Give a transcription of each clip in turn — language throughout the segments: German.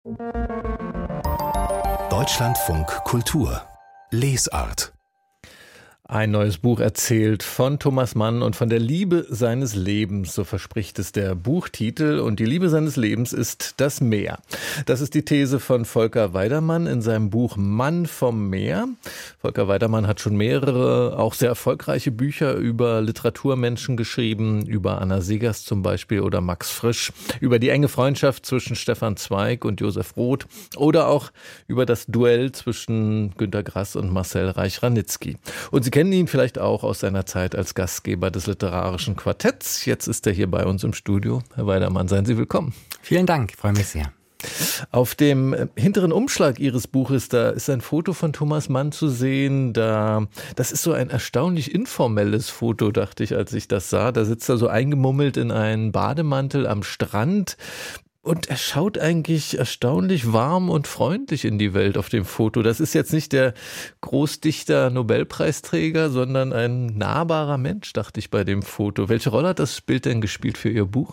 Deutschlandfunk Kultur Lesart. Ein neues Buch erzählt von Thomas Mann und von der Liebe seines Lebens, so verspricht es der Buchtitel. Und die Liebe seines Lebens ist das Meer. Das ist die These von Volker Weidermann in seinem Buch Mann vom Meer. Volker Weidermann hat schon mehrere, auch sehr erfolgreiche Bücher über Literaturmenschen geschrieben, über Anna Seghers zum Beispiel oder Max Frisch, über die enge Freundschaft zwischen Stefan Zweig und Josef Roth oder auch über das Duell zwischen Günter Grass und Marcel Reich-Ranitzky. Und Sie kennen ihn vielleicht auch aus seiner Zeit als Gastgeber des Literarischen Quartetts. Jetzt ist er hier bei uns im Studio. Herr Weidermann, seien Sie willkommen. Vielen Dank, ich freue mich sehr. Auf dem hinteren Umschlag Ihres Buches, da ist ein Foto von Thomas Mann zu sehen. Das ist so ein erstaunlich informelles Foto, dachte ich, als ich das sah. Da sitzt er so eingemummelt in einen Bademantel am Strand. Und er schaut eigentlich erstaunlich warm und freundlich in die Welt auf dem Foto. Das ist jetzt nicht der Großdichter Nobelpreisträger, sondern ein nahbarer Mensch, dachte ich bei dem Foto. Welche Rolle hat das Bild denn gespielt für Ihr Buch?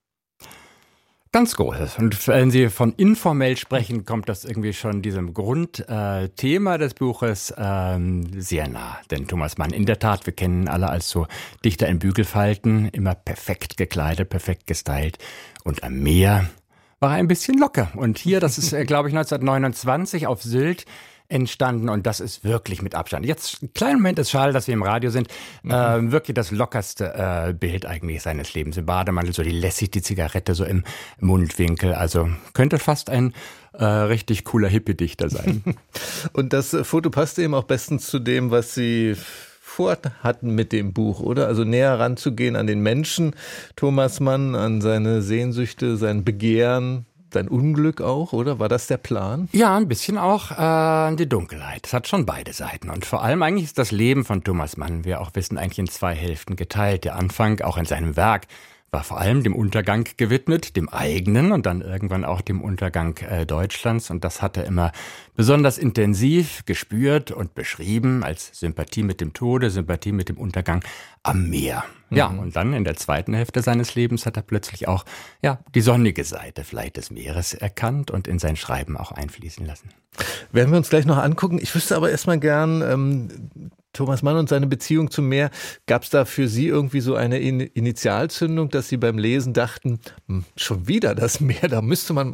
Ganz großes. Und wenn Sie von informell sprechen, kommt das irgendwie schon diesem Grundthema des Buches sehr nah. Denn Thomas Mann, in der Tat, wir kennen ihn alle als so Dichter in Bügelfalten, immer perfekt gekleidet, perfekt gestylt. Und am Meer war er ein bisschen locker. Und hier, das ist, glaube ich, 1929 auf Sylt entstanden und das ist wirklich mit Abstand. Jetzt, einen kleinen Moment, ist schade, dass wir im Radio sind, wirklich das lockerste Bild eigentlich seines Lebens. Im Bademantel, so die Zigarette so im Mundwinkel, also könnte fast ein richtig cooler Hippie-Dichter sein. Und das Foto passte eben auch bestens zu dem, was Sie vorhatten mit dem Buch, oder? Also näher ranzugehen an den Menschen, Thomas Mann, an seine Sehnsüchte, sein Begehren, sein Unglück auch, oder? War das der Plan? Ja, ein bisschen auch die Dunkelheit. Es hat schon beide Seiten. Und vor allem eigentlich ist das Leben von Thomas Mann, wie wir auch wissen, eigentlich in zwei Hälften geteilt. Der Anfang, auch in seinem Werk, war vor allem dem Untergang gewidmet, dem eigenen und dann irgendwann auch dem Untergang Deutschlands. Und das hat er immer besonders intensiv gespürt und beschrieben als Sympathie mit dem Tode, Sympathie mit dem Untergang am Meer. Ja, und dann in der zweiten Hälfte seines Lebens hat er plötzlich auch die sonnige Seite vielleicht des Meeres erkannt und in sein Schreiben auch einfließen lassen. Werden wir uns gleich noch angucken. Ich wüsste aber erstmal gern, Thomas Mann und seine Beziehung zum Meer, gab es da für Sie irgendwie so eine Initialzündung, dass Sie beim Lesen dachten, schon wieder das Meer, da müsste man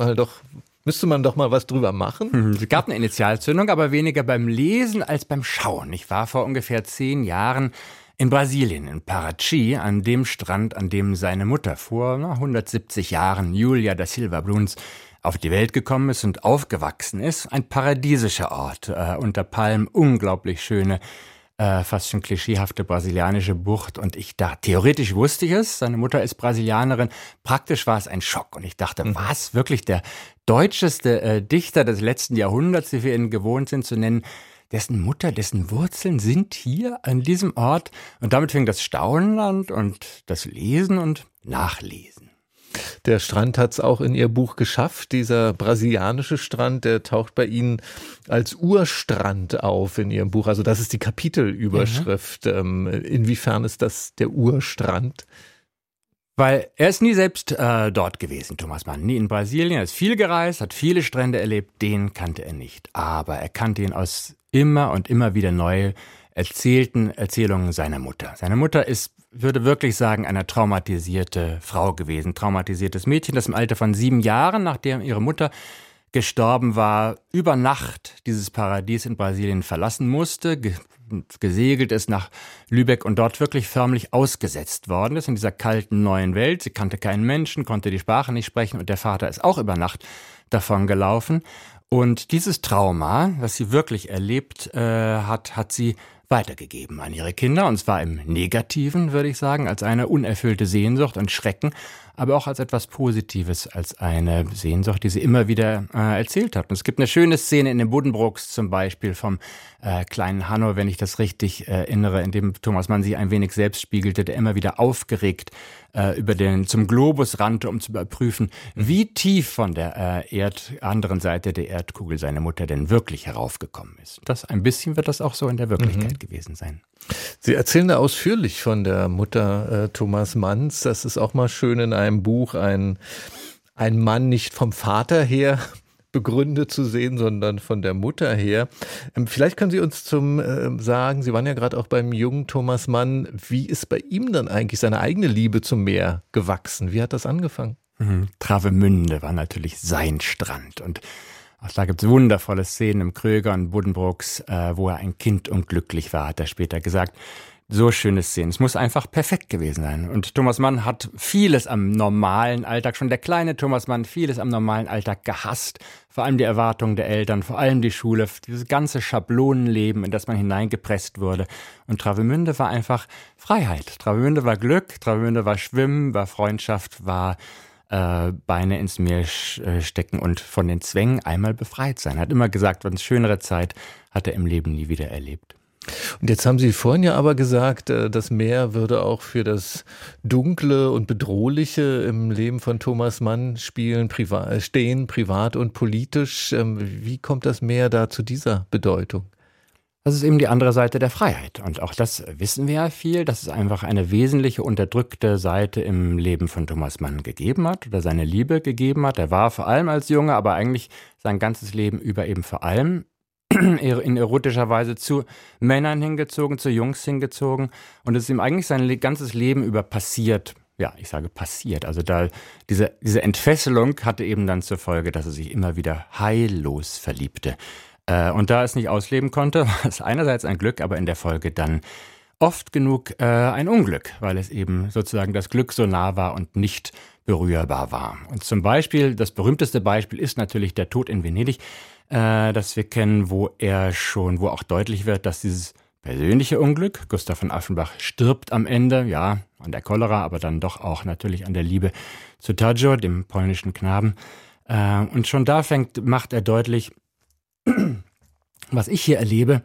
doch mal was drüber machen? Es gab eine Initialzündung, aber weniger beim Lesen als beim Schauen. Ich war vor ungefähr 10 Jahren in Brasilien, in Paraty, an dem Strand, an dem seine Mutter vor 170 Jahren, Julia da Silva Bruns, auf die Welt gekommen ist und aufgewachsen ist. Ein paradiesischer Ort, unter Palmen, unglaublich schöne, fast schon klischeehafte brasilianische Bucht. Und ich dachte, theoretisch wusste ich es, seine Mutter ist Brasilianerin, praktisch war es ein Schock. Und ich dachte, was, wirklich der deutscheste Dichter des letzten Jahrhunderts, wie wir ihn gewohnt sind zu nennen, dessen Mutter, dessen Wurzeln sind hier an diesem Ort. Und damit fing das Staunen an und das Lesen und Nachlesen. Der Strand hat es auch in Ihr Buch geschafft. Dieser brasilianische Strand, der taucht bei Ihnen als Urstrand auf in Ihrem Buch. Also das ist die Kapitelüberschrift. Inwiefern ist das der Urstrand? Weil er ist nie selbst dort gewesen, Thomas Mann. Nie in Brasilien. Er ist viel gereist, hat viele Strände erlebt. Den kannte er nicht. Aber er kannte ihn aus immer und immer wieder neu erzählten Erzählungen seiner Mutter. Seine Mutter ist, würde wirklich sagen, eine traumatisierte Frau gewesen. Traumatisiertes Mädchen, das im Alter von 7 Jahren, nachdem ihre Mutter gestorben war, über Nacht dieses Paradies in Brasilien verlassen musste, gesegelt ist nach Lübeck und dort wirklich förmlich ausgesetzt worden ist in dieser kalten neuen Welt. Sie kannte keinen Menschen, konnte die Sprache nicht sprechen und der Vater ist auch über Nacht davon gelaufen. Und dieses Trauma, das sie wirklich erlebt hat sie weitergegeben an ihre Kinder, und zwar im Negativen, würde ich sagen, als eine unerfüllte Sehnsucht und Schrecken, aber auch als etwas Positives, als eine Sehnsucht, die sie immer wieder erzählt hat. Und es gibt eine schöne Szene in den Buddenbrooks zum Beispiel vom kleinen Hanno, wenn ich das richtig erinnere, in dem Thomas Mann sich ein wenig selbst spiegelte, der immer wieder aufgeregt zum Globus rannte, um zu überprüfen, wie tief von der anderen Seite der Erdkugel seine Mutter denn wirklich heraufgekommen ist. Ein bisschen wird das auch so in der Wirklichkeit gewesen sein. Sie erzählen da ausführlich von der Mutter Thomas Manns. Das ist auch mal schön in einem Buch, ein Mann nicht vom Vater her begründet zu sehen, sondern von der Mutter her. Vielleicht können Sie uns sagen, Sie waren ja gerade auch beim jungen Thomas Mann, wie ist bei ihm dann eigentlich seine eigene Liebe zum Meer gewachsen? Wie hat das angefangen? Travemünde war natürlich sein Strand und auch da gibt es wundervolle Szenen im Kröger und Buddenbrooks, wo er ein Kind und glücklich war, hat er später gesagt. So schöne Szenen. Es muss einfach perfekt gewesen sein. Und Thomas Mann hat vieles am normalen Alltag, schon der kleine Thomas Mann, vieles am normalen Alltag gehasst. Vor allem die Erwartungen der Eltern, vor allem die Schule, dieses ganze Schablonenleben, in das man hineingepresst wurde. Und Travemünde war einfach Freiheit. Travemünde war Glück, Travemünde war Schwimmen, war Freundschaft, war Beine ins Meer stecken und von den Zwängen einmal befreit sein. Er hat immer gesagt, eine schönere Zeit hat er im Leben nie wieder erlebt. Und jetzt haben Sie vorhin ja aber gesagt, das Meer würde auch für das Dunkle und Bedrohliche im Leben von Thomas Mann stehen, privat und politisch. Wie kommt das Meer da zu dieser Bedeutung? Das ist eben die andere Seite der Freiheit. Und auch das wissen wir ja viel, dass es einfach eine wesentliche unterdrückte Seite im Leben von Thomas Mann gegeben hat oder seine Liebe gegeben hat. Er war vor allem als Junge, aber eigentlich sein ganzes Leben über eben vor allem in erotischer Weise zu Männern hingezogen, zu Jungs hingezogen. Und es ist ihm eigentlich sein ganzes Leben über passiert. Ja, ich sage passiert. Also diese Entfesselung hatte eben dann zur Folge, dass er sich immer wieder heillos verliebte. Und da er es nicht ausleben konnte, war es einerseits ein Glück, aber in der Folge dann oft genug ein Unglück, weil es eben sozusagen das Glück so nah war und nicht berührbar war. Und zum Beispiel, das berühmteste Beispiel ist natürlich der Tod in Venedig, das wir kennen, wo auch deutlich wird, dass dieses persönliche Unglück, Gustav von Affenbach stirbt am Ende, ja, an der Cholera, aber dann doch auch natürlich an der Liebe zu Tadzio, dem polnischen Knaben. Und schon da macht er deutlich, was ich hier erlebe,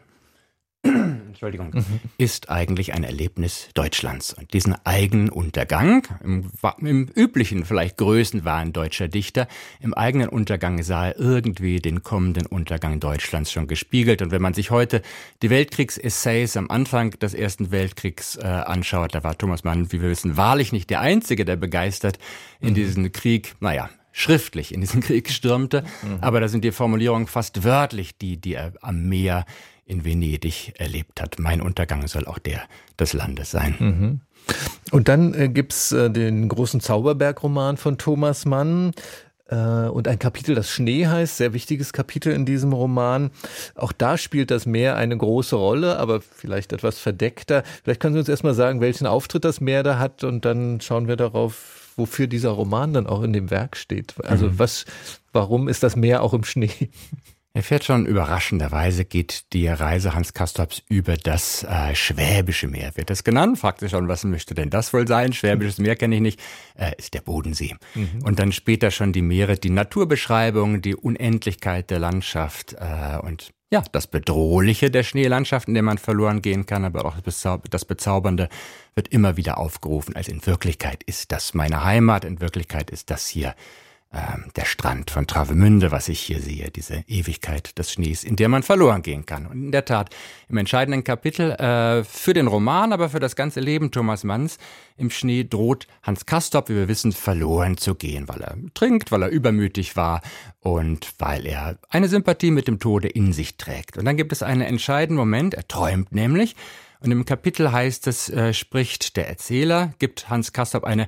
ist eigentlich ein Erlebnis Deutschlands. Und diesen eigenen Untergang, im üblichen vielleicht Größenwahn deutscher Dichter, im eigenen Untergang sah er irgendwie den kommenden Untergang Deutschlands schon gespiegelt. Und wenn man sich heute die Weltkriegsessays am Anfang des Ersten Weltkriegs anschaut, da war Thomas Mann, wie wir wissen, wahrlich nicht der Einzige, der begeistert in diesen Krieg, schriftlich in diesen Krieg stürmte. Aber da sind die Formulierungen fast wörtlich die er am Meer in Venedig erlebt hat. Mein Untergang soll auch der des Landes sein. Mhm. Und dann gibt's den großen Zauberberg-Roman von Thomas Mann und ein Kapitel, das Schnee heißt, sehr wichtiges Kapitel in diesem Roman. Auch da spielt das Meer eine große Rolle, aber vielleicht etwas verdeckter. Vielleicht können Sie uns erstmal sagen, welchen Auftritt das Meer da hat und dann schauen wir darauf, wofür dieser Roman dann auch in dem Werk steht. Also warum ist das Meer auch im Schnee? Er fährt schon überraschenderweise, geht die Reise Hans Castorps über das Schwäbische Meer, wird das genannt. Fragt sich schon, was möchte denn das wohl sein? Schwäbisches Meer kenne ich nicht, ist der Bodensee. Und dann später schon die Meere, die Naturbeschreibung, die Unendlichkeit der Landschaft und ja, das Bedrohliche der Schneelandschaft, in der man verloren gehen kann, aber auch das Bezaubernde wird immer wieder aufgerufen. Also in Wirklichkeit ist das meine Heimat, in Wirklichkeit ist das hier der Strand von Travemünde, was ich hier sehe, diese Ewigkeit des Schnees, in der man verloren gehen kann. Und in der Tat, im entscheidenden Kapitel für den Roman, aber für das ganze Leben Thomas Manns im Schnee droht Hans Castorp, wie wir wissen, verloren zu gehen, weil er trinkt, weil er übermütig war und weil er eine Sympathie mit dem Tode in sich trägt. Und dann gibt es einen entscheidenden Moment, er träumt nämlich, und im Kapitel heißt es, spricht der Erzähler, gibt Hans Castorp eine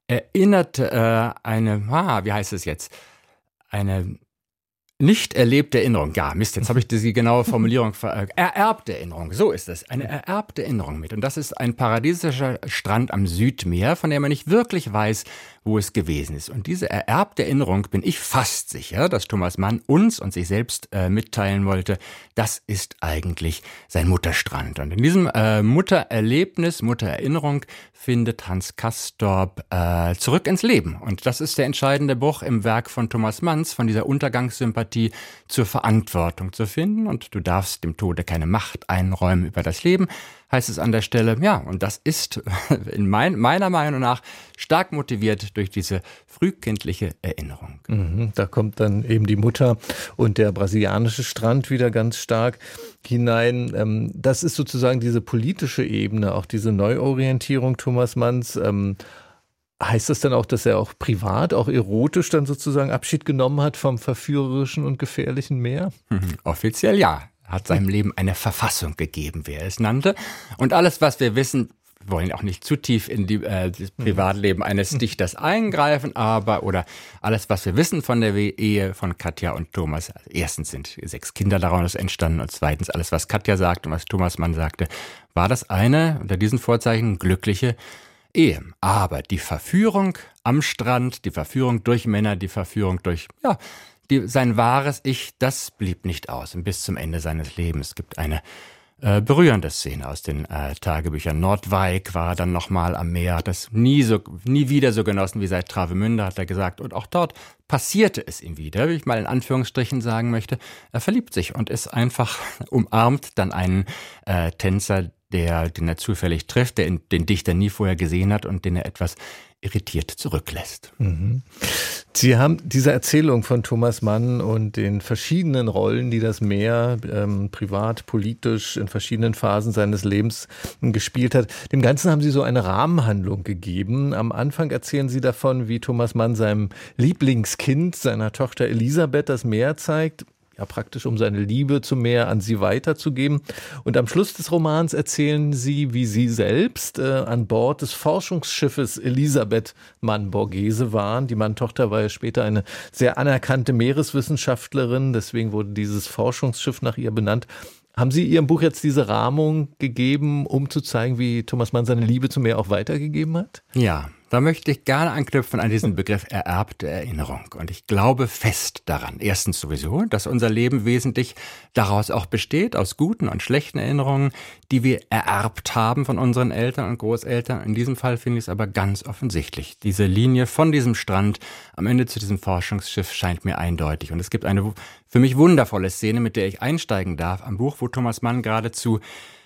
nicht erlebte Erinnerung. Ja, Mist, jetzt habe ich die genaue Formulierung. Ererbte Erinnerung, so ist es. Eine ererbte Erinnerung mit. Und das ist ein paradiesischer Strand am Südmeer, von dem man nicht wirklich weiß, wo es gewesen ist. Und diese ererbte Erinnerung, bin ich fast sicher, dass Thomas Mann uns und sich selbst mitteilen wollte, das ist eigentlich sein Mutterstrand. Und in diesem Muttererlebnis, Muttererinnerung findet Hans Castorp zurück ins Leben. Und das ist der entscheidende Bruch im Werk von Thomas Manns, von dieser Untergangssympathie zur Verantwortung zu finden. Und du darfst dem Tode keine Macht einräumen über das Leben, heißt es an der Stelle. Ja, und das ist meiner Meinung nach stark motiviert durch diese frühkindliche Erinnerung. Da kommt dann eben die Mutter und der brasilianische Strand wieder ganz stark hinein. Das ist sozusagen diese politische Ebene, auch diese Neuorientierung Thomas Manns. Heißt das dann auch, dass er auch privat, auch erotisch dann sozusagen Abschied genommen hat vom verführerischen und gefährlichen Meer? Offiziell ja. Hat seinem Leben eine Verfassung gegeben, wie er es nannte. Und alles, was wir wissen, wir wollen auch nicht zu tief in das Privatleben eines Dichters eingreifen, oder alles, was wir wissen von der Ehe von Katja und Thomas. Also erstens sind 6 Kinder daraus entstanden und zweitens alles, was Katja sagte und was Thomas Mann sagte, war das eine unter diesen Vorzeichen glückliche Ehe. Aber die Verführung am Strand, die Verführung durch Männer, die Verführung durch, sein wahres Ich, das blieb nicht aus. Und bis zum Ende seines Lebens. Es gibt eine berührende Szene aus den Tagebüchern. Nordwijk war dann nochmal am Meer, hat das nie wieder so genossen wie seit Travemünde, hat er gesagt. Und auch dort passierte es ihm wieder, wie ich mal in Anführungsstrichen sagen möchte. Er verliebt sich und ist einfach umarmt dann einen Tänzer, den er zufällig trifft, den Dichter nie vorher gesehen hat und den er etwas irritiert zurücklässt. Mhm. Sie haben diese Erzählung von Thomas Mann und den verschiedenen Rollen, die das Meer privat, politisch in verschiedenen Phasen seines Lebens gespielt hat. Dem Ganzen haben Sie so eine Rahmenhandlung gegeben. Am Anfang erzählen Sie davon, wie Thomas Mann seinem Lieblingskind, seiner Tochter Elisabeth, das Meer zeigt. Ja, praktisch um seine Liebe zum Meer an sie weiterzugeben. Und am Schluss des Romans erzählen Sie, wie Sie selbst an Bord des Forschungsschiffes Elisabeth Mann-Borghese waren. Die Mann-Tochter war ja später eine sehr anerkannte Meereswissenschaftlerin, deswegen wurde dieses Forschungsschiff nach ihr benannt. Haben Sie Ihrem Buch jetzt diese Rahmung gegeben, um zu zeigen, wie Thomas Mann seine Liebe zum Meer auch weitergegeben hat? Ja, da möchte ich gerne anknüpfen an diesen Begriff ererbte Erinnerung. Und ich glaube fest daran, erstens sowieso, dass unser Leben wesentlich daraus auch besteht, aus guten und schlechten Erinnerungen, die wir ererbt haben von unseren Eltern und Großeltern. In diesem Fall finde ich es aber ganz offensichtlich. Diese Linie von diesem Strand am Ende zu diesem Forschungsschiff scheint mir eindeutig. Und es gibt eine für mich wundervolle Szene, mit der ich einsteigen darf, am Buch, wo Thomas Mann geradezu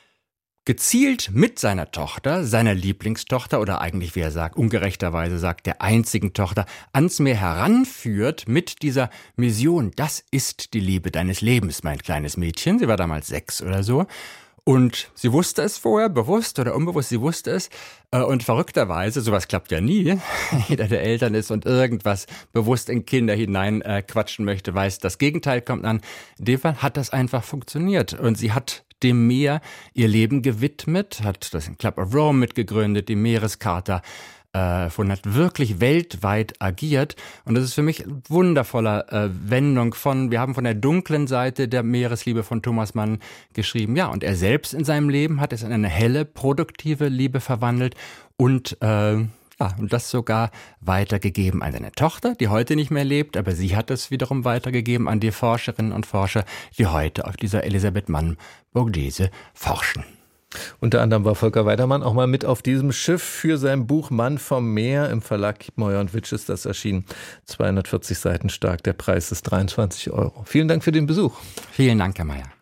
gezielt mit seiner Tochter, seiner Lieblingstochter oder eigentlich, wie er sagt, ungerechterweise sagt, der einzigen Tochter, ans Meer heranführt mit dieser Mission. Das ist die Liebe deines Lebens, mein kleines Mädchen. Sie war damals 6 oder so. Und sie wusste es vorher, bewusst oder unbewusst, sie wusste es. Und verrückterweise, sowas klappt ja nie, jeder, der Eltern ist und irgendwas bewusst in Kinder hinein quatschen möchte, weiß, das Gegenteil kommt an. In dem Fall hat das einfach funktioniert. Und sie hat dem Meer ihr Leben gewidmet, hat das Club of Rome mitgegründet, die Meerescharta hat wirklich weltweit agiert. Und das ist für mich eine wundervolle Wendung wir haben von der dunklen Seite der Meeresliebe von Thomas Mann geschrieben. Ja, und er selbst in seinem Leben hat es in eine helle, produktive Liebe verwandelt und das sogar weitergegeben an seine Tochter, die heute nicht mehr lebt, aber sie hat es wiederum weitergegeben an die Forscherinnen und Forscher, die heute auf dieser Elisabeth Mann-Borghese forschen. Unter anderem war Volker Weidermann auch mal mit auf diesem Schiff für sein Buch Mann vom Meer. Im Verlag Kiepenheuer und Witsch ist das erschienen. 240 Seiten stark, der Preis ist 23 €. Vielen Dank für den Besuch. Vielen Dank, Herr Mayer.